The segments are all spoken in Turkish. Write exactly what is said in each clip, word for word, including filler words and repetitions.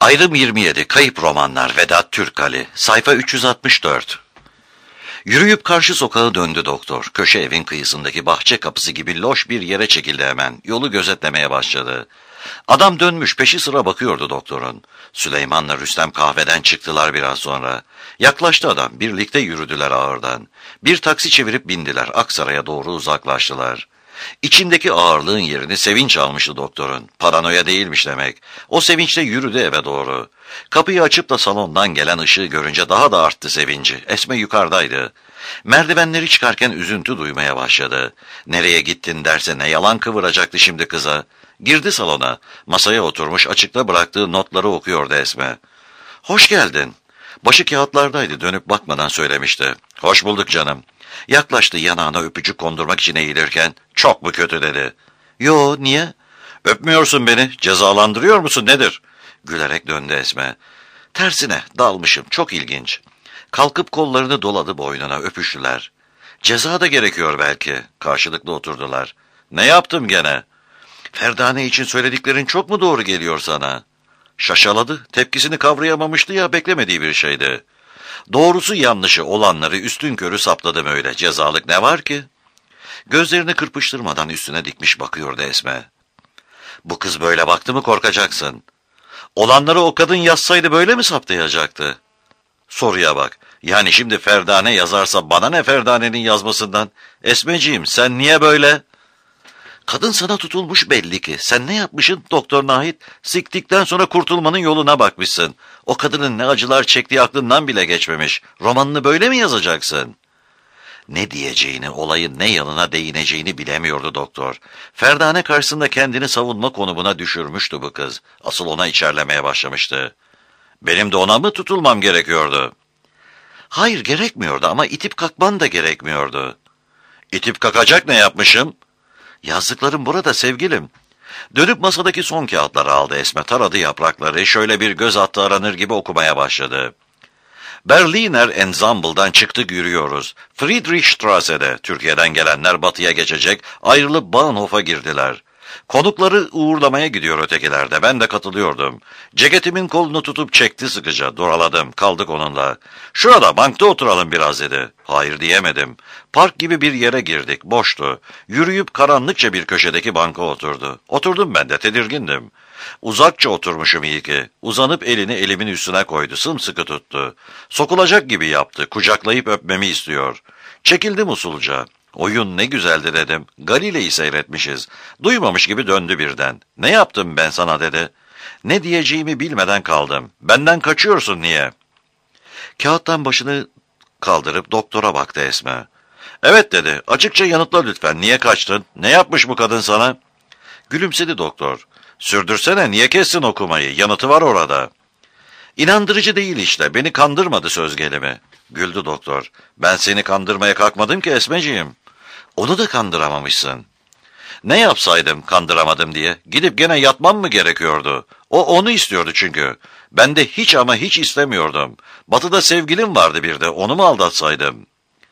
Ayrım yirmi yedi. Kayıp Romanlar. Vedat Türkali. Sayfa üç yüz altmış dört. Yürüyüp karşı sokağa döndü doktor. Köşe evin kıyısındaki bahçe kapısı gibi loş bir yere çekildi hemen. Yolu gözetlemeye başladı. Adam dönmüş peşi sıra bakıyordu doktorun. Süleyman'la Rüstem kahveden çıktılar biraz sonra. Yaklaştı adam. Birlikte yürüdüler ağırdan. Bir taksi çevirip bindiler. Aksaray'a doğru uzaklaştılar. İçindeki ağırlığın yerini sevinç almıştı doktorun. Paranoya değilmiş demek. O sevinçle yürüdü eve doğru. Kapıyı açıp da salondan gelen ışığı görünce daha da arttı sevinci. Esme yukarıdaydı. Merdivenleri çıkarken üzüntü duymaya başladı. Nereye gittin derse ne yalan kıvıracaktı şimdi kıza. Girdi salona. Masaya oturmuş açıkta bıraktığı notları okuyordu Esme. "Hoş geldin." Başı kağıtlardaydı, dönüp bakmadan söylemişti. "Hoş bulduk canım." Yaklaştı, yanağına öpücük kondurmak için eğilirken "Çok mu kötü?" dedi. "Yo, niye?" "Öpmüyorsun beni, cezalandırıyor musun, nedir?" Gülerek döndü Esme. "Tersine, dalmışım, çok ilginç." Kalkıp kollarını doladı boynuna, öpüştüler. "Ceza da gerekiyor belki." Karşılıklı oturdular. "Ne yaptım gene?" "Ferdane için söylediklerin çok mu doğru geliyor sana?" Şaşaladı, tepkisini kavrayamamıştı ya, beklemediği bir şeydi. "Doğrusu yanlışı olanları üstünkörü sapladım öyle, cezalık ne var ki?" Gözlerini kırpıştırmadan üstüne dikmiş bakıyordu Esme. "Bu kız böyle baktı mı korkacaksın. Olanları o kadın yazsaydı böyle mi saptayacaktı?" Soruya bak. Yani şimdi Ferdane yazarsa bana ne Ferdane'nin yazmasından? "Esmeciğim, sen niye böyle?" "Kadın sana tutulmuş belli ki. Sen ne yapmışsın Doktor Nahit? Siktikten sonra kurtulmanın yoluna bakmışsın. O kadının ne acılar çektiği aklından bile geçmemiş. Romanını böyle mi yazacaksın?" Ne diyeceğini, olayın ne yanına değineceğini bilemiyordu doktor. Ferdane karşısında kendini savunma konumuna düşürmüştü bu kız. Asıl ona içerlemeye başlamıştı. "Benim de ona mı tutulmam gerekiyordu?" "Hayır, gerekmiyordu ama itip kalkman da gerekmiyordu." "İtip kakacak ne yapmışım?" "Yazdıklarım burada sevgilim." Dönüp masadaki son kağıtları aldı Esme, taradı yaprakları, şöyle bir göz attı aranır gibi okumaya başladı. "Berliner Ensemble'dan çıktık yürüyoruz. Friedrichstrasse'de Türkiye'den gelenler batıya geçecek, ayrılıp Bahnhof'a girdiler. Konukları uğurlamaya gidiyor ötekilerde, ben de katılıyordum. Ceketimin kolunu tutup çekti sıkıca, duraladım, kaldık onunla. 'Şurada bankta oturalım biraz,' dedi. Hayır diyemedim. Park gibi bir yere girdik, boştu. Yürüyüp karanlıkça bir köşedeki banka oturdu. Oturdum, ben de tedirgindim. Uzakça oturmuşum iyi ki. Uzanıp elini elimin üstüne koydu, sımsıkı tuttu. Sokulacak gibi yaptı, kucaklayıp öpmemi istiyor. Çekildim usulca. Oyun ne güzeldi dedim. Galile'yi seyretmişiz. Duymamış gibi döndü birden. 'Ne yaptım ben sana?' dedi. Ne diyeceğimi bilmeden kaldım. 'Benden kaçıyorsun niye?' Kağıttan başını kaldırıp doktora baktı Esme. 'Evet,' dedi. 'Açıkça yanıtla lütfen. Niye kaçtın? Ne yapmış bu kadın sana?' Gülümsedi doktor. 'Sürdürsene, niye kessin okumayı? Yanıtı var orada.' 'İnandırıcı değil işte. Beni kandırmadı söz gelimi.' Güldü doktor. 'Ben seni kandırmaya kalkmadım ki Esmeciğim.' 'Onu da kandıramamışsın.' 'Ne yapsaydım kandıramadım diye? Gidip gene yatmam mı gerekiyordu? O onu istiyordu çünkü. Ben de hiç ama hiç istemiyordum. Batı'da sevgilim vardı bir de, onu mu aldatsaydım?'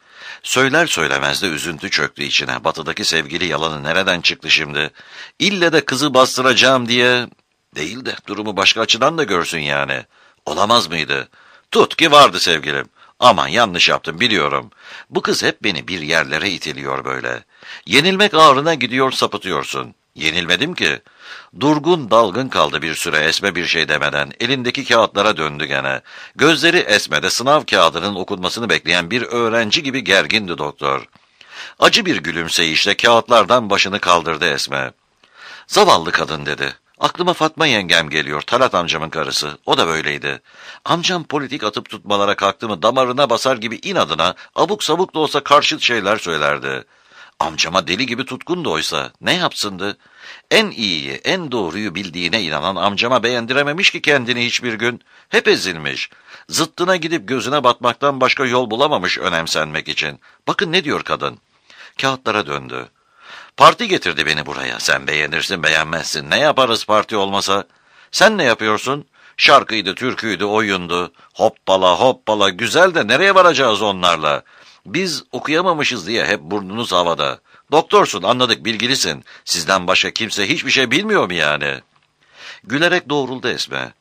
Söyler söylemez de üzüntü çöktü içine. Batı'daki sevgili yalanı nereden çıktı şimdi? İlle de kızı bastıracağım diye... Değil de durumu başka açıdan da görsün yani. Olamaz mıydı? Tut ki vardı sevgilim. Aman yanlış yaptım biliyorum. Bu kız hep beni bir yerlere itiliyor böyle. Yenilmek ağrına gidiyor sapıtıyorsun. Yenilmedim ki. Durgun dalgın kaldı bir süre Esme bir şey demeden. Elindeki kağıtlara döndü gene. Gözleri Esme'de sınav kağıdının okunmasını bekleyen bir öğrenci gibi gergindi doktor. Acı bir gülümseyişle kağıtlardan başını kaldırdı Esme. "Zavallı kadın," dedi. "Aklıma Fatma yengem geliyor, Talat amcamın karısı. O da böyleydi. Amcam politik atıp tutmalara kalktı mı damarına basar gibi inadına abuk sabuk da olsa karşıt şeyler söylerdi. Amcama deli gibi tutkundu oysa. Ne yapsındı? En iyiyi, en doğruyu bildiğine inanan amcama beğendirememiş ki kendini hiçbir gün. Hep ezilmiş. Zıttına gidip gözüne batmaktan başka yol bulamamış önemsenmek için. Bakın ne diyor kadın." Kağıtlara döndü. "Parti getirdi beni buraya. Sen beğenirsin beğenmezsin. Ne yaparız parti olmasa? Sen ne yapıyorsun? Şarkıydı, türküydü, oyundu. Hoppala hoppala, güzel de nereye varacağız onlarla? Biz okuyamamışız diye hep burnunuz havada. Doktorsun, anladık, bilgilisin. Sizden başka kimse hiçbir şey bilmiyor mu yani?" Gülerek doğruldu Esme.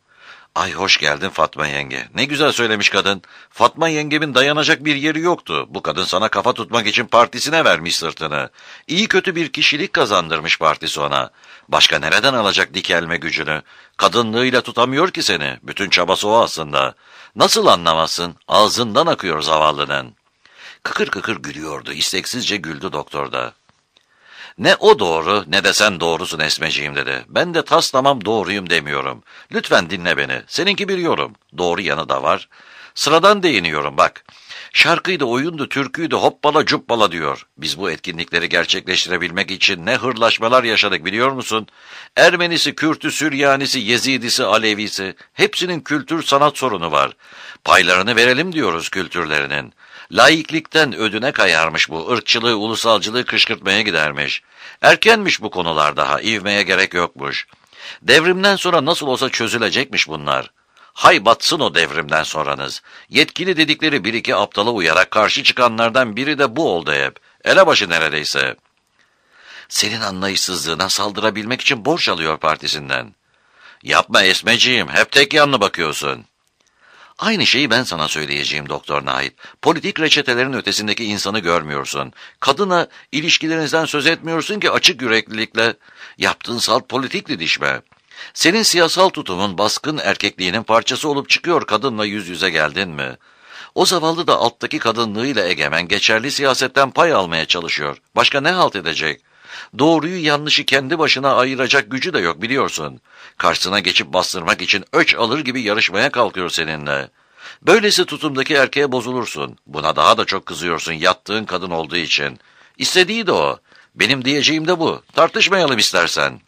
Ay hoş geldin Fatma yenge. Ne güzel söylemiş kadın. Fatma yengemin dayanacak bir yeri yoktu. Bu kadın sana kafa tutmak için partisine vermiş sırtını. İyi kötü bir kişilik kazandırmış partisi ona. Başka nereden alacak dikelme gücünü? Kadınlığıyla tutamıyor ki seni. Bütün çabası o aslında. Nasıl anlamazsın? Ağzından akıyor zavallının. Kıkır kıkır gülüyordu. İsteksizce güldü doktor da. Ne o doğru ne de sen doğrusun Esmeciğim dedi. Ben de tas tamam doğruyum demiyorum. Lütfen dinle beni. Seninki bir yorum. Doğru yanı da var. Sıradan değiniyorum bak. Şarkıydı, oyundu, türküydü, hoppala cuppala diyor. Biz bu etkinlikleri gerçekleştirebilmek için ne hırlaşmalar yaşadık biliyor musun? Ermenisi, Kürtü, Süryanisi, Yezidisi, Alevisi. Hepsinin kültür sanat sorunu var. Paylarını verelim diyoruz kültürlerinin. Laiklikten ödüne kayarmış bu, ırkçılığı, ulusalcılığı kışkırtmaya gidermiş. Erkenmiş bu konular daha, ivmeye gerek yokmuş. Devrimden sonra nasıl olsa çözülecekmiş bunlar. Hay batsın o devrimden sonranız. Yetkili dedikleri bir iki aptala uyarak karşı çıkanlardan biri de bu oldu hep. Elebaşı neredeyse. Senin anlayışsızlığına saldırabilmek için borç alıyor partisinden. Yapma Esmeciğim, hep tek yanlı bakıyorsun. Aynı şeyi ben sana söyleyeceğim Doktor Nait. Politik reçetelerin ötesindeki insanı görmüyorsun. Kadına ilişkilerinizden söz etmiyorsun ki açık yüreklilikle. Yaptığın salt politik didişme. Senin siyasal tutumun baskın erkekliğinin parçası olup çıkıyor kadınla yüz yüze geldin mi? O zavallı da alttaki kadınlığıyla egemen geçerli siyasetten pay almaya çalışıyor. Başka ne halt edecek? Doğruyu yanlışı kendi başına ayıracak gücü de yok biliyorsun. Karşısına geçip bastırmak için öç alır gibi yarışmaya kalkıyor seninle. Böylesi tutumdaki erkeğe bozulursun. Buna daha da çok kızıyorsun yattığın kadın olduğu için. İstediği de o. Benim diyeceğim de bu. Tartışmayalım istersen.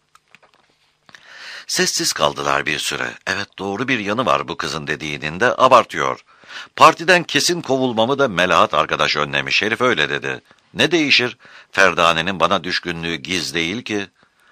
Sessiz kaldılar bir süre. Evet doğru bir yanı var bu kızın dediğinin de abartıyor. Partiden kesin kovulmamı da Melahat arkadaş önlemiş. Herif öyle dedi. Ne değişir? Ferdane'nin bana düşkünlüğü giz değil ki.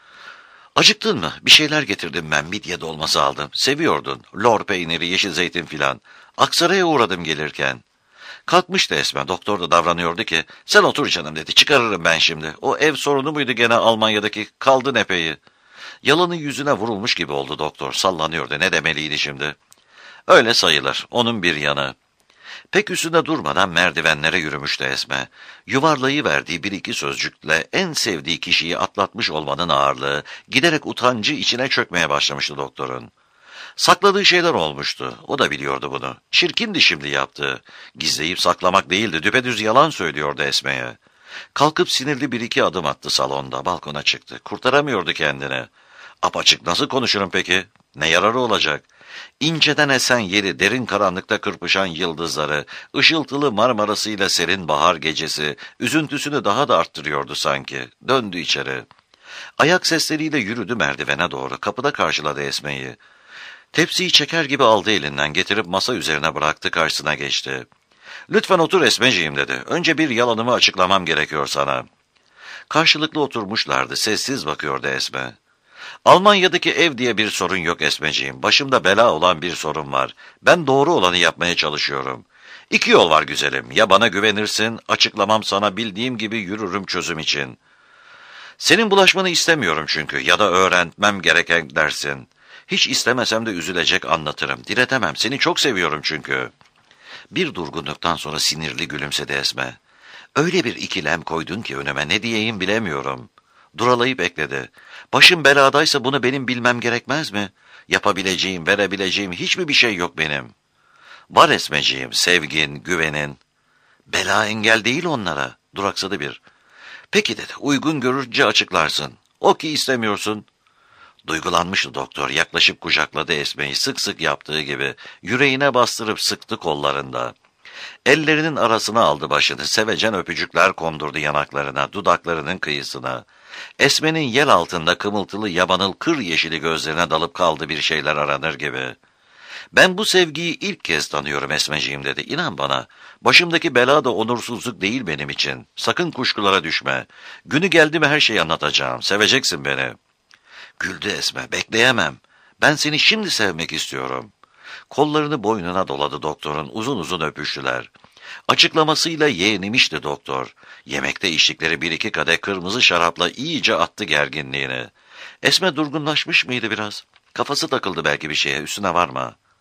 Acıktın mı? Bir şeyler getirdim ben. Midye dolması aldım. Seviyordun. Lor peyniri, yeşil zeytin filan. Aksaray'a uğradım gelirken. Kalkmıştı Esme. Doktor da davranıyordu ki. Sen otur canım dedi. Çıkarırım ben şimdi. O ev sorunu muydu gene Almanya'daki? Kaldın epey. Yalanın yüzüne vurulmuş gibi oldu doktor. Sallanıyordu. Ne demeliydi şimdi? Öyle sayılır. Onun bir yanı. Pek üstünde durmadan merdivenlere yürümüştü Esme. Yuvarlayıverdiği bir iki sözcükle en sevdiği kişiyi atlatmış olmanın ağırlığı giderek utancı içine çökmeye başlamıştı doktorun. Sakladığı şeyler olmuştu. O da biliyordu bunu. Çirkindi şimdi yaptığı. Gizleyip saklamak değildi. Düpedüz yalan söylüyordu Esme'ye. Kalkıp sinirli bir iki adım attı salonda. Balkona çıktı. Kurtaramıyordu kendini. Apaçık nasıl konuşurum peki? Ne yararı olacak? İnceden esen yeri, derin karanlıkta kırpışan yıldızları, ışıltılı Marmara'sıyla serin bahar gecesi, üzüntüsünü daha da arttırıyordu sanki. Döndü içeri. Ayak sesleriyle yürüdü merdivene doğru. Kapıda karşıladı Esme'yi. Tepsiyi çeker gibi aldı elinden, getirip masa üzerine bıraktı, karşısına geçti. ''Lütfen otur Esmeciğim'' dedi. ''Önce bir yalanımı açıklamam gerekiyor sana.'' Karşılıklı oturmuşlardı, sessiz bakıyordu Esme. ''Almanya'daki ev diye bir sorun yok Esmeciğim. Başımda bela olan bir sorun var. Ben doğru olanı yapmaya çalışıyorum. İki yol var güzelim. Ya bana güvenirsin, açıklamam sana bildiğim gibi yürürüm çözüm için. Senin bulaşmanı istemiyorum çünkü ya da öğrenmem gereken dersin. Hiç istemesem de üzülecek anlatırım. Diretemem, seni çok seviyorum çünkü.'' Bir durgunluktan sonra sinirli gülümsedi Esme. ''Öyle bir ikilem koydun ki önüme ne diyeyim bilemiyorum.'' Duralayıp ekledi. ''Başım beladaysa bunu benim bilmem gerekmez mi? Yapabileceğim, verebileceğim hiç mi bir şey yok benim?'' ''Var Esmeciğim, sevgin, güvenin.'' ''Bela engel değil onlara.'' Duraksadı bir. ''Peki'' dedi, ''uygun görünce açıklarsın. O ki istemiyorsun.'' Duygulanmıştı doktor, yaklaşıp kucakladı Esme'yi sık sık yaptığı gibi, yüreğine bastırıp sıktı kollarında. Ellerinin arasına aldı başını, sevecen öpücükler kondurdu yanaklarına, dudaklarının kıyısına. Esme'nin yel altında kımıltılı yabanıl kır yeşili gözlerine dalıp kaldı bir şeyler aranır gibi. ''Ben bu sevgiyi ilk kez tanıyorum Esmeciğim'' dedi. ''İnan bana, başımdaki bela da onursuzluk değil benim için. Sakın kuşkulara düşme. Günü geldi mi her şeyi anlatacağım, seveceksin beni.'' Güldü Esme, ''Bekleyemem. Ben seni şimdi sevmek istiyorum.'' Kollarını boynuna doladı doktorun, uzun uzun öpüştüler. Açıklamasıyla yeğlemişti doktor. Yemekte içtikleri bir iki kadeh kırmızı şarapla iyice attı gerginliğini. Esme durgunlaşmış mıydı biraz? Kafası takıldı belki bir şeye, üstüne varma.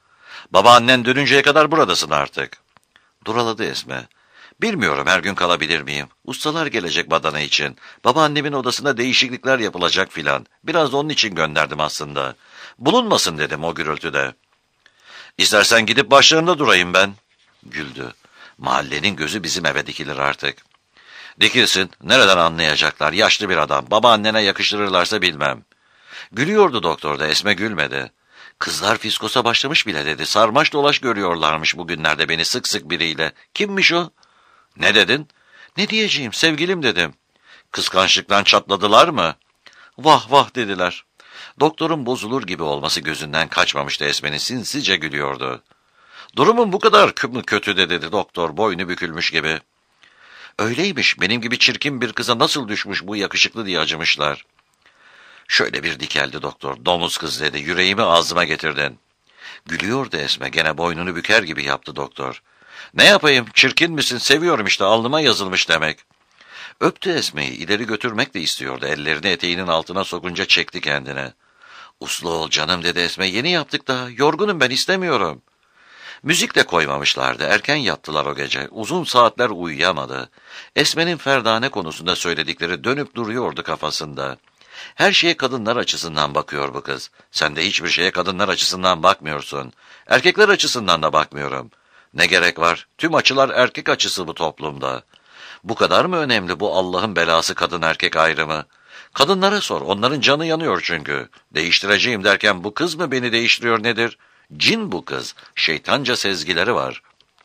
Babaannen dönünceye kadar buradasın artık. Duraladı Esme. Bilmiyorum, her gün kalabilir miyim? Ustalar gelecek badana için. Babaannemin odasında değişiklikler yapılacak filan. Biraz onun için gönderdim aslında. Bulunmasın dedim o gürültüde. İstersen gidip başlarında durayım ben. Güldü. Mahallenin gözü bizim eve dikilir artık. Dikilsin. Nereden anlayacaklar? Yaşlı bir adam. Babaannene yakıştırırlarsa bilmem. Gülüyordu doktor da, Esme gülmedi. Kızlar fiskosa başlamış bile dedi. Sarmaş dolaş görüyorlarmış bugünlerde beni sık sık biriyle. Kimmiş o? Ne dedin? Ne diyeceğim, sevgilim dedim. Kıskançlıktan çatladılar mı? Vah vah dediler. Doktorun bozulur gibi olması gözünden kaçmamıştı, Esme'nin sinsice gülüyordu. Durumun bu kadar mı kötü de dedi doktor, boynu bükülmüş gibi. Öyleymiş, benim gibi çirkin bir kıza nasıl düşmüş bu yakışıklı diye acımışlar. Şöyle bir dikeldi doktor. Domuz kız dedi, yüreğimi ağzıma getirdin. Gülüyordu Esme, gene boynunu büker gibi yaptı doktor. Ne yapayım, çirkin misin, seviyorum işte, alnıma yazılmış demek. Öptü Esme'yi, ileri götürmek de istiyordu. Ellerini eteğinin altına sokunca çekti kendine. Uslu ol canım dedi Esme, yeni yaptık daha, yorgunum ben, istemiyorum. Müzik de koymamışlardı, erken yattılar o gece. Uzun saatler uyuyamadı. Esme'nin Ferdane konusunda söyledikleri dönüp duruyordu kafasında. Her şeye kadınlar açısından bakıyor bu kız. Sen de hiçbir şeye kadınlar açısından bakmıyorsun. Erkekler açısından da bakmıyorum. Ne gerek var? Tüm açılar erkek açısı bu toplumda. Bu kadar mı önemli bu Allah'ın belası kadın erkek ayrımı? Kadınlara sor, onların canı yanıyor çünkü. Değiştireceğim derken bu kız mı beni değiştiriyor nedir? Cin bu kız, şeytanca sezgileri var.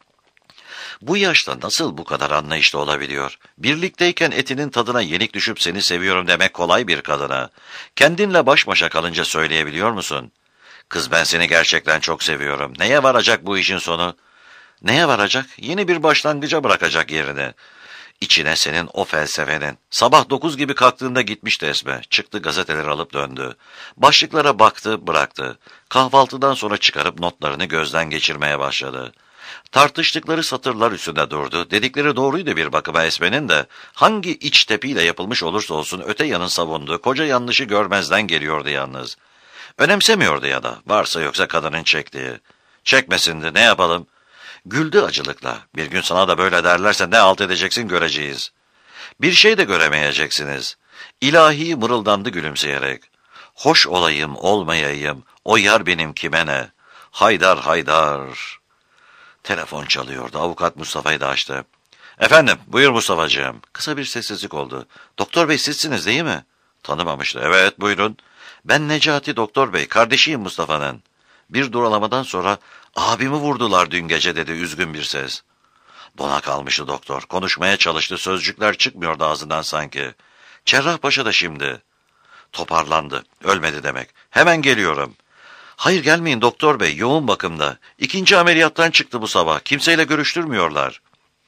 Bu yaşta nasıl bu kadar anlayışlı olabiliyor? Birlikteyken etinin tadına yenik düşüp seni seviyorum demek kolay bir kadına. Kendinle baş başa kalınca söyleyebiliyor musun? Kız, ben seni gerçekten çok seviyorum. Neye varacak bu işin sonu? Neye varacak? Yeni bir başlangıca bırakacak yerini. İçine senin o felsefenin. Sabah dokuz gibi kalktığında gitmişti Esme. Çıktı, gazeteleri alıp döndü. Başlıklara baktı, bıraktı. Kahvaltıdan sonra çıkarıp notlarını gözden geçirmeye başladı. Tartıştıkları satırlar üstünde durdu. Dedikleri doğruydu bir bakıma Esme'nin de. Hangi iç tepiyle yapılmış olursa olsun öte yanın savunduğu koca yanlışı görmezden geliyordu yalnız. Önemsemiyordu ya da, varsa yoksa kadının çektiği. Çekmesindi, ne yapalım? Güldü acılıkla. Bir gün sana da böyle derlerse ne alt edeceksin göreceğiz. Bir şey de göremeyeceksiniz. İlahi mırıldandı gülümseyerek. Hoş olayım olmayayım, o yar benim kime ne? Haydar haydar. Telefon çalıyordu. Avukat Mustafa'yı da açtı. Efendim, buyur Mustafa'cığım. Kısa bir sessizlik oldu. Doktor bey sizsiniz değil mi? Tanımamıştı. Evet, buyurun. Ben Necati doktor bey, kardeşiyim Mustafa'nın. Bir duralamadan sonra, abimi vurdular dün gece dedi üzgün bir ses. Dona kalmıştı doktor. Konuşmaya çalıştı, sözcükler çıkmıyordu ağzından sanki. Cerrahpaşa da şimdi. Toparlandı. Ölmedi demek. Hemen geliyorum. Hayır gelmeyin doktor bey, yoğun bakımda. İkinci ameliyattan çıktı bu sabah. Kimseyle görüştürmüyorlar.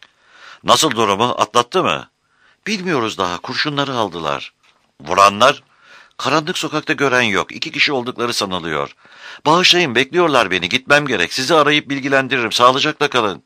Nasıl durumu? Atlattı mı? Bilmiyoruz daha. Kurşunları aldılar. Vuranlar? Karanlık sokakta gören yok. İki kişi oldukları sanılıyor. Bağışlayın, bekliyorlar beni. Gitmem gerek. Sizi arayıp bilgilendiririm. Sağlıcakla kalın.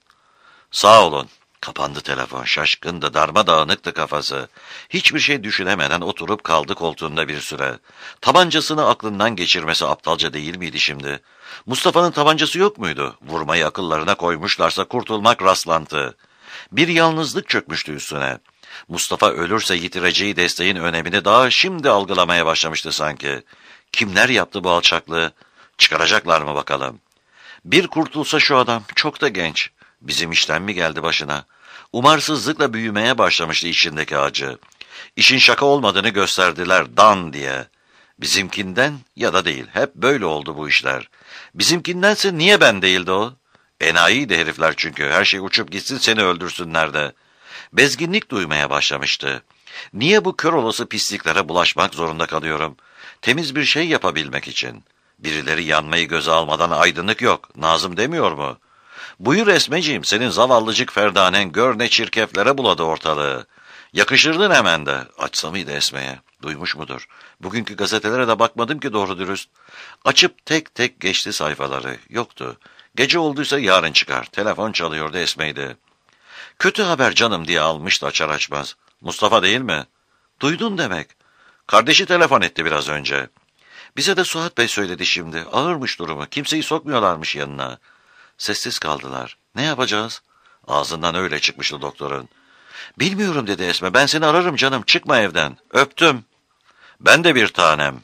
Sağ olun. Kapandı telefon. Şaşkındı, darmadağınıktı kafası. Hiçbir şey düşünemeden oturup kaldı koltuğunda bir süre. Tabancasını aklından geçirmesi aptalca değil miydi şimdi? Mustafa'nın tabancası yok muydu? Vurmayı akıllarına koymuşlarsa kurtulmak rastlantı. Bir yalnızlık çökmüştü üstüne. Mustafa ölürse yitireceği desteğin önemini daha şimdi algılamaya başlamıştı sanki. Kimler yaptı bu alçaklığı? Çıkaracaklar mı bakalım? Bir kurtulsa şu adam, çok da genç. Bizim işten mi geldi başına? Umarsızlıkla büyümeye başlamıştı içindeki acı. İşin şaka olmadığını gösterdiler dan diye. Bizimkinden ya da değil, hep böyle oldu bu işler. Bizimkindense niye ben değildi o? Enayiydi herifler çünkü, her şey uçup gitsin seni öldürsünler de. Bezginlik duymaya başlamıştı. Niye bu kör olası pisliklere bulaşmak zorunda kalıyorum? Temiz bir şey yapabilmek için. Birileri yanmayı göze almadan aydınlık yok, Nazım demiyor mu? Buyur Esmeciğim, senin zavallıcık Ferdanen gör ne çirkeflere buladı ortalığı. Yakışırdın hemen de. Açsa mıydı Esme'ye? Duymuş mudur? Bugünkü gazetelere de bakmadım ki doğru dürüst. Açıp tek tek geçti sayfaları. Yoktu. Gece olduysa yarın çıkar. Telefon çalıyordu, Esme'ydi. Kötü haber canım diye almıştı açar açmaz. Mustafa değil mi? Duydun demek. Kardeşi telefon etti biraz önce. Bize de Suat Bey söyledi şimdi. Ağırmış durumu. Kimseyi sokmuyorlarmış yanına. Sessiz kaldılar. Ne yapacağız? Ağzından öyle çıkmıştı doktorun. Bilmiyorum dedi Esme. Ben seni ararım canım. Çıkma evden. Öptüm. Ben de bir tanem.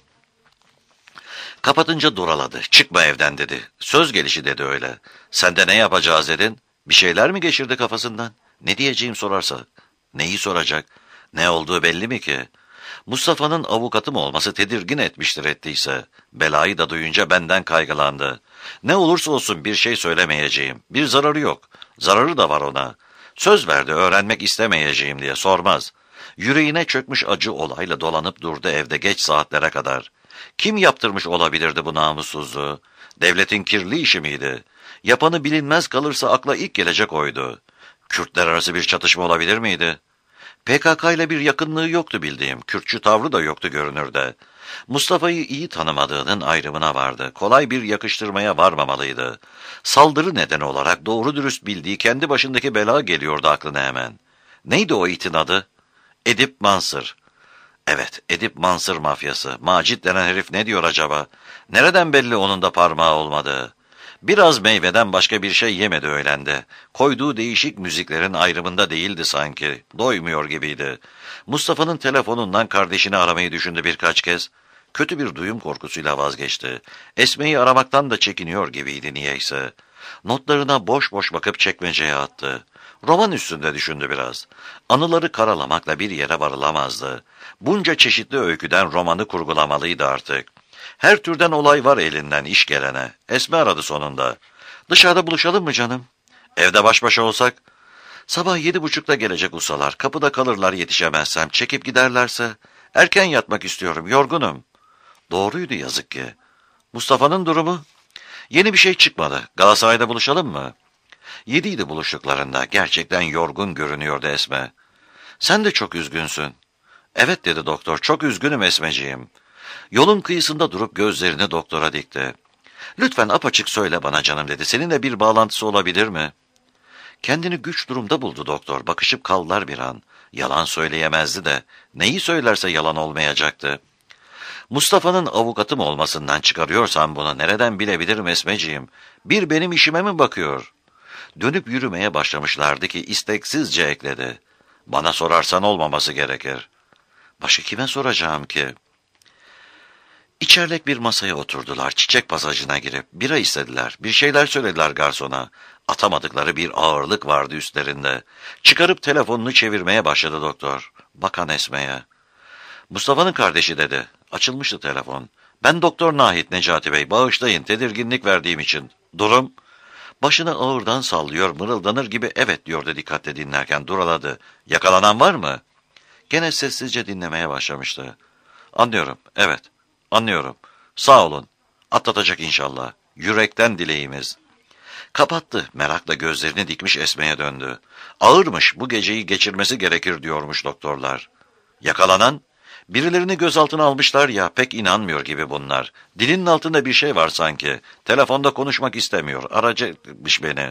Kapatınca duraladı. Çıkma evden dedi. Söz gelişi dedi öyle. Sen de ne yapacağız dedin? Bir şeyler mi geçirdi kafasından? Ne diyeceğim sorarsa. Neyi soracak? Ne olduğu belli mi ki? Mustafa'nın avukatım olması tedirgin etmiştir ettiyse. Belayı da duyunca benden kaygılandı. Ne olursa olsun bir şey söylemeyeceğim. Bir zararı yok. Zararı da var ona. Söz verdi öğrenmek istemeyeceğim diye sormaz. Yüreğine çökmüş acı olayla dolanıp durdu evde geç saatlere kadar. Kim yaptırmış olabilirdi bu namussuzluğu? Devletin kirli işi miydi? Yapanı bilinmez kalırsa akla ilk gelecek oydu. Kürtler arası bir çatışma olabilir miydi? P K K ile bir yakınlığı yoktu bildiğim. Kürtçü tavrı da yoktu görünürde. Mustafa'yı iyi tanımadığının ayrımına vardı. Kolay bir yakıştırmaya varmamalıydı. Saldırı nedeni olarak doğru dürüst bildiği kendi başındaki bela geliyordu aklına hemen. Neydi o itin adı? Edip Mansır. Evet, Edip Mansır mafyası. Macit denen herif ne diyor acaba? Nereden belli onun da parmağı olmadığı? Biraz meyveden başka bir şey yemedi öğlende. Koyduğu değişik müziklerin ayrımında değildi sanki. Doymuyor gibiydi. Mustafa'nın telefonundan kardeşini aramayı düşündü birkaç kez. Kötü bir duyum korkusuyla vazgeçti. Esme'yi aramaktan da çekiniyor gibiydi niyeyse. Notlarına boş boş bakıp çekmeceye attı. Roman üstünde düşündü biraz. Anıları karalamakla bir yere varılamazdı. Bunca çeşitli öyküden romanı kurgulamalıydı artık. Her türden olay var elinden iş gelene. Esme aradı sonunda. Dışarıda buluşalım mı canım? Evde baş başa olsak? Sabah yedi buçukta gelecek ustalar. Kapıda kalırlar yetişemezsem. Çekip giderlerse. Erken yatmak istiyorum. Yorgunum. Doğruydu yazık ki. Mustafa'nın durumu? Yeni bir şey çıkmadı. Galatasaray'da buluşalım mı? Yediydi buluştuklarında. Gerçekten yorgun görünüyordu Esme. Sen de çok üzgünsün. Evet dedi doktor. Çok üzgünüm Esmeciğim. Yolun kıyısında durup gözlerini doktora dikti. Lütfen apaçık söyle bana canım dedi. Seninle bir bağlantısı olabilir mi? Kendini güç durumda buldu doktor. Bakışıp kaldılar bir an. Yalan söyleyemezdi de. Neyi söylerse yalan olmayacaktı. Mustafa'nın avukatım olmasından çıkarıyorsan bunu nereden bilebilirim Esmeciğim? Bir benim işime mi bakıyor? Dönüp yürümeye başlamışlardı ki isteksizce ekledi. Bana sorarsan olmaması gerekir. Başka kime soracağım ki? İçerlek bir masaya oturdular. Çiçek pasajına girip bira istediler. Bir şeyler söylediler garsona. Atamadıkları bir ağırlık vardı üstlerinde. Çıkarıp telefonunu çevirmeye başladı doktor. Bakan Esme'ye. Mustafa'nın kardeşi dedi. Açılmıştı telefon. Ben Doktor Nahit Necati Bey. Bağışlayın tedirginlik verdiğim için. Durum? Başını ağırdan sallıyor, mırıldanır gibi evet diyordu dikkatle dinlerken duraladı. Yakalanan var mı? Gene sessizce dinlemeye başlamıştı. Anlıyorum, evet. Anlıyorum. Sağ olun. Atlatacak inşallah. Yürekten dileğimiz. Kapattı. Merakla gözlerini dikmiş Esme'ye döndü. Ağırmış. Bu geceyi geçirmesi gerekir diyormuş doktorlar. Yakalanan? Birilerini gözaltına almışlar ya pek inanmıyor gibi bunlar. Dilinin altında bir şey var sanki. Telefonda konuşmak istemiyor. Aracı etmiş beni.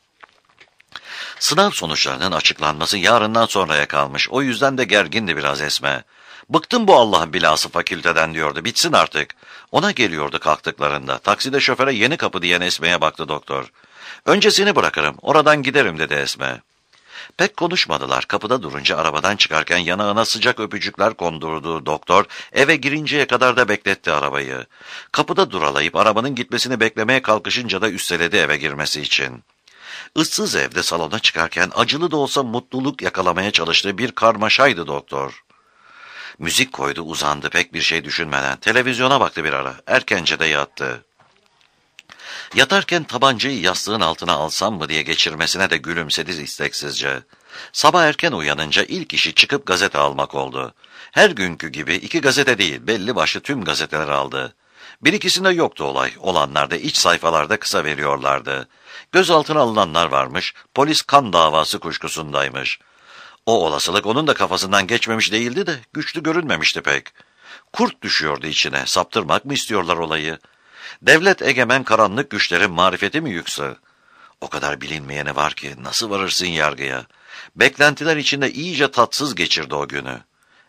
Sınav sonuçlarının açıklanması yarından sonraya kalmış. O yüzden de gergindi biraz Esme. Bıktım bu Allah'ın bilası fakülteden diyordu. Bitsin artık. Ona geliyordu kalktıklarında. Takside şoföre yeni kapı diyen Esme'ye baktı doktor. Önce seni bırakırım. Oradan giderim dedi Esme. Pek konuşmadılar. Kapıda durunca arabadan çıkarken yanağına sıcak öpücükler kondurduğu doktor eve girinceye kadar da bekletti arabayı. Kapıda duralayıp arabanın gitmesini beklemeye kalkışınca da üsteledi eve girmesi için. Issız evde salona çıkarken acılı da olsa mutluluk yakalamaya çalıştığı bir karmaşaydı doktor. Müzik koydu uzandı pek bir şey düşünmeden. Televizyona baktı bir ara. Erkence de yattı. Yatarken tabancayı yastığın altına alsam mı diye geçirmesine de gülümsedi isteksizce. Sabah erken uyanınca ilk işi çıkıp gazete almak oldu. Her günkü gibi iki gazete değil belli başlı tüm gazeteler aldı. Bir ikisinde yoktu olay. Olanlar da iç sayfalarda kısa veriyorlardı. Gözaltına alınanlar varmış. Polis kan davası kuşkusundaymış. O olasılık onun da kafasından geçmemiş değildi de güçlü görünmemişti pek. Kurt düşüyordu içine. Saptırmak mı istiyorlar olayı? Devlet egemen karanlık güçlerin marifeti mi yükse? O kadar bilinmeyeni var ki nasıl varırsın yargıya? Beklentiler içinde iyice tatsız geçirdi o günü.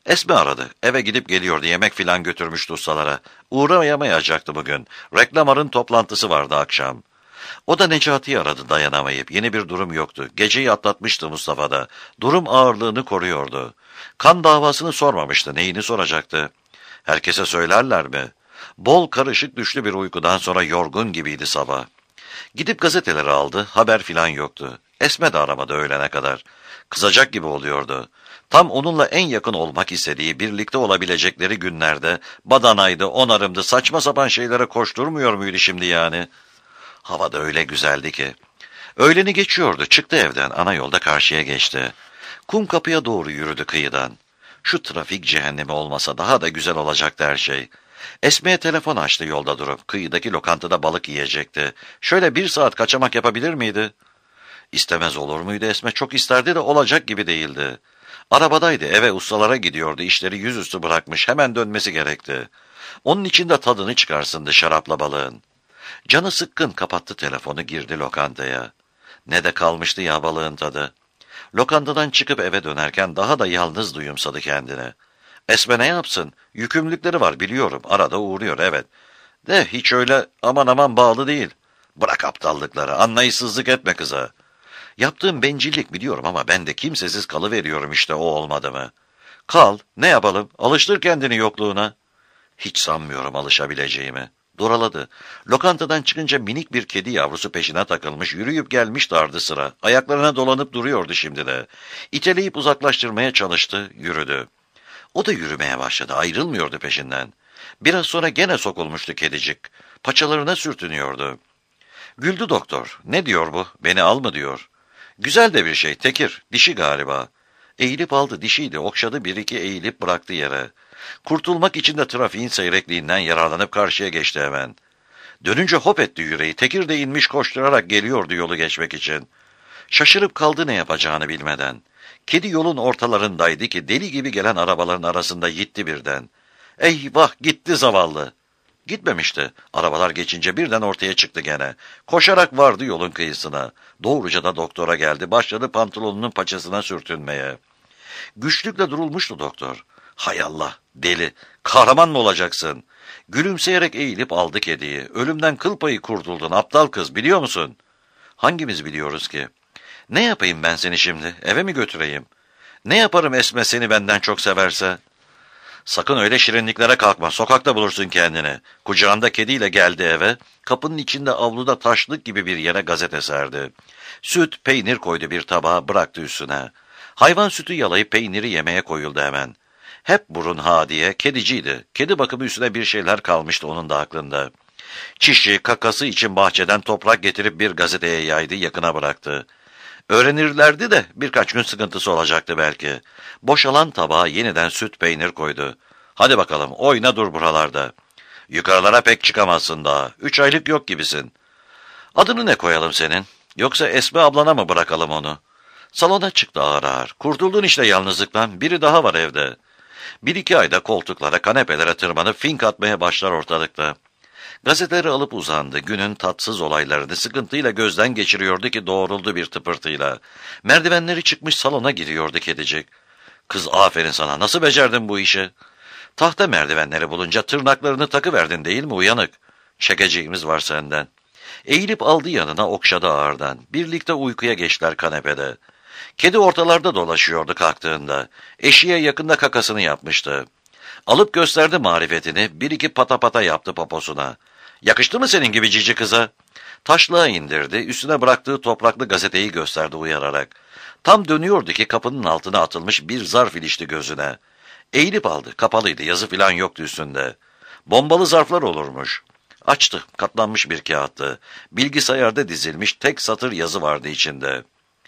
Esme aradı. Eve gidip geliyordu. Yemek filan götürmüştü ustalara. Uğrayamayacaktı bugün. Reklamarın toplantısı vardı akşam. O da Necati'yi aradı dayanamayıp. Yeni bir durum yoktu. Geceyi atlatmıştı Mustafa da. Durum ağırlığını koruyordu. Kan davasını sormamıştı. Neyini soracaktı? Herkese söylerler mi? Bol karışık düşlü bir uykudan sonra yorgun gibiydi sabah. Gidip gazeteleri aldı. Haber filan yoktu. Esme de aramadı öğlene kadar. Kızacak gibi oluyordu. Tam onunla en yakın olmak istediği, birlikte olabilecekleri günlerde badanaydı, onarımdı, saçma sapan şeylere koşturmuyor muydu şimdi yani? Hava da öyle güzeldi ki. Öğleni geçiyordu, çıktı evden, ana yolda karşıya geçti. Kum kapıya doğru yürüdü kıyıdan. Şu trafik cehennemi olmasa daha da güzel olacaktı her şey. Esme'ye telefon açtı yolda durup, kıyıdaki lokantada balık yiyecekti. Şöyle bir saat kaçamak yapabilir miydi? İstemez olur muydu Esme? Çok isterdi de olacak gibi değildi. Arabadaydı, eve ustalara gidiyordu, işleri yüzüstü bırakmış, hemen dönmesi gerekti. Onun için de tadını çıkarsındı şarapla balığın. Canı sıkkın kapattı telefonu, girdi lokantaya. Ne de kalmıştı ya balığın tadı. Lokantadan çıkıp eve dönerken daha da yalnız duyumsadı kendini. Esme ne yapsın? Yükümlülükleri var biliyorum, arada uğruyor evet. De hiç öyle aman aman bağlı değil. Bırak aptallıkları, anlayışsızlık etme kıza. Yaptığım bencillik biliyorum ama ben de kimsesiz kalıveriyorum işte o olmadı mı? Kal, ne yapalım, alıştır kendini yokluğuna. Hiç sanmıyorum alışabileceğimi. Duraladı. Lokantadan çıkınca minik bir kedi yavrusu peşine takılmış, yürüyüp gelmişti ardı sıra. Ayaklarına dolanıp duruyordu şimdi de. İteleyip uzaklaştırmaya çalıştı, yürüdü. O da yürümeye başladı, ayrılmıyordu peşinden. Biraz sonra gene sokulmuştu kedicik. Paçalarına sürtünüyordu. Güldü doktor. Ne diyor bu? Beni al mı diyor. Güzel de bir şey, tekir, dişi galiba. Eğilip aldı, dişiydi, okşadı bir iki eğilip bıraktı yere. Kurtulmak için de trafiğin seyrekliğinden yararlanıp karşıya geçti hemen. Dönünce hop etti yüreği, tekir de inmiş koşturarak geliyordu yolu geçmek için. Şaşırıp kaldı ne yapacağını bilmeden. Kedi yolun ortalarındaydı ki deli gibi gelen arabaların arasında gitti birden. Eyvah gitti zavallı. Gitmemişti. Arabalar geçince birden ortaya çıktı gene. Koşarak vardı yolun kıyısına. Doğruca da doktora geldi. Başladı pantolonunun paçasına sürtünmeye. Güçlükle durulmuştu doktor. Hay Allah, deli. Kahraman mı olacaksın? Gülümseyerek eğilip aldı kediyi. Ölümden kıl payı kurtuldun aptal kız, biliyor musun? Hangimiz biliyoruz ki? Ne yapayım ben seni şimdi? Eve mi götüreyim? Ne yaparım Esme seni benden çok severse? Sakın öyle şirinliklere kalkma, sokakta bulursun kendini. Kucağında kediyle geldi eve, kapının içinde avluda taşlık gibi bir yere gazete serdi. Süt, peynir koydu bir tabağa, bıraktı üstüne. Hayvan sütü yalayıp peyniri yemeye koyuldu hemen. Hep burun ha diye, kediciydi. Kedi bakımı üstüne bir şeyler kalmıştı onun da aklında. Çişi, kakası için bahçeden toprak getirip bir gazeteye yaydı, yakına bıraktı. Öğrenirlerdi de birkaç gün sıkıntısı olacaktı belki. Boşalan tabağa yeniden süt peynir koydu. Hadi bakalım oyna dur buralarda. Yukarılara pek çıkamazsın daha. Üç aylık yok gibisin. Adını ne koyalım senin? Yoksa Esme ablana mı bırakalım onu? Salona çıktı ağır ağır. Kurtuldun işte yalnızlıktan. Biri daha var evde. Bir iki ayda koltuklara, kanepelere tırmanıp fink atmaya başlar ortalıkta. Gazeteleri alıp uzandı. Günün tatsız olaylarını sıkıntıyla gözden geçiriyordu ki doğruldu bir tıpırtıyla. Merdivenleri çıkmış salona giriyordu kedicik. Kız aferin sana, nasıl becerdin bu işi? Tahta merdivenleri bulunca tırnaklarını takıverdin değil mi uyanık? Çekeceğimiz var senden. Eğilip aldı yanına, okşadı ağırdan. Birlikte uykuya geçtiler kanepede. Kedi ortalarda dolaşıyordu kalktığında. Eşiğe yakında kakasını yapmıştı. Alıp gösterdi marifetini, bir iki pata pata yaptı poposuna. Yakıştı mı senin gibi cici kıza? Taşlığa indirdi, üstüne bıraktığı topraklı gazeteyi gösterdi uyararak. Tam dönüyordu ki kapının altına atılmış bir zarf ilişti gözüne. Eğilip aldı, kapalıydı, yazı filan yoktu üstünde. Bombalı zarflar olurmuş. Açtı, katlanmış bir kağıttı. Bilgisayarda dizilmiş tek satır yazı vardı içinde.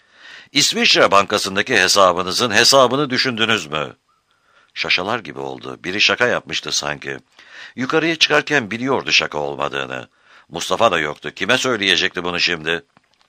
İsviçre Bankası'ndaki hesabınızın hesabını düşündünüz mü? Şaşalar gibi oldu. Biri şaka yapmıştı sanki. Yukarıya çıkarken biliyordu şaka olmadığını. Mustafa da yoktu. Kime söyleyecekti bunu şimdi?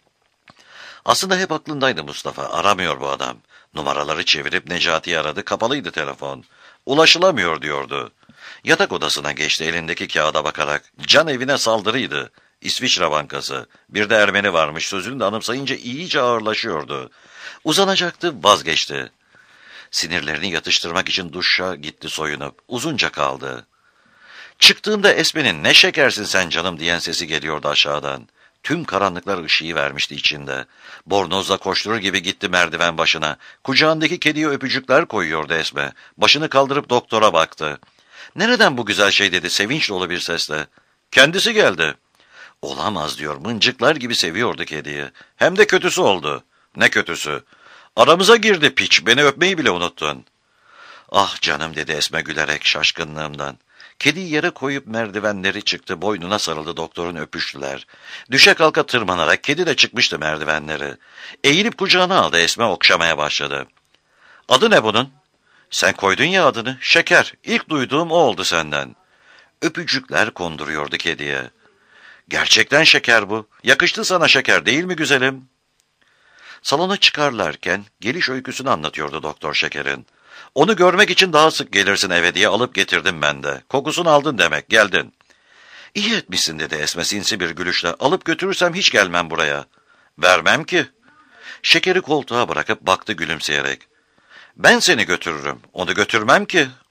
Aslında hep aklındaydı Mustafa. Aramıyor bu adam. Numaraları çevirip Necati'yi aradı. Kapalıydı telefon. Ulaşılamıyor diyordu. Yatak odasına geçti elindeki kağıda bakarak. Can evine saldırıydı. İsviçre Bankası. Bir de Ermeni varmış. Sözünü de anımsayınca iyice ağırlaşıyordu. Uzanacaktı, vazgeçti. Sinirlerini yatıştırmak için duşa gitti soyunup. Uzunca kaldı. Çıktığında Esme'nin "Ne şekersin sen canım" diyen sesi geliyordu aşağıdan. Tüm karanlıklar ışığı vermişti içinde. Bornozla koşturur gibi gitti merdiven başına. Kucağındaki kediye öpücükler koyuyordu Esme. Başını kaldırıp doktora baktı. "Nereden bu güzel şey?" dedi sevinç dolu bir sesle. "Kendisi geldi." "Olamaz" diyor, mıncıklar gibi seviyordu kediyi. Hem de kötüsü oldu. "Ne kötüsü?" "Aramıza girdi piç, beni öpmeyi bile unuttun." "Ah canım" dedi Esme gülerek şaşkınlığımdan. Kediyi yere koyup merdivenleri çıktı, boynuna sarıldı, doktorun öpüştüler. Düşe kalka tırmanarak kedi de çıkmıştı merdivenleri. Eğilip kucağına aldı, Esme okşamaya başladı. "Adı ne bunun?" "Sen koydun ya adını, Şeker. İlk duyduğum o oldu senden." Öpücükler konduruyordu kediye. "Gerçekten Şeker bu. Yakıştı sana Şeker, değil mi güzelim?" Salona çıkarlarken geliş öyküsünü anlatıyordu doktor Şeker'in. "Onu görmek için daha sık gelirsin eve diye alıp getirdim ben de. Kokusunu aldın demek, geldin." "İyi etmişsin" dedi Esme sinsi bir gülüşle. "Alıp götürürsem hiç gelmem buraya." "Vermem ki." Şekeri koltuğa bırakıp baktı gülümseyerek. "Ben seni götürürüm, onu götürmem ki."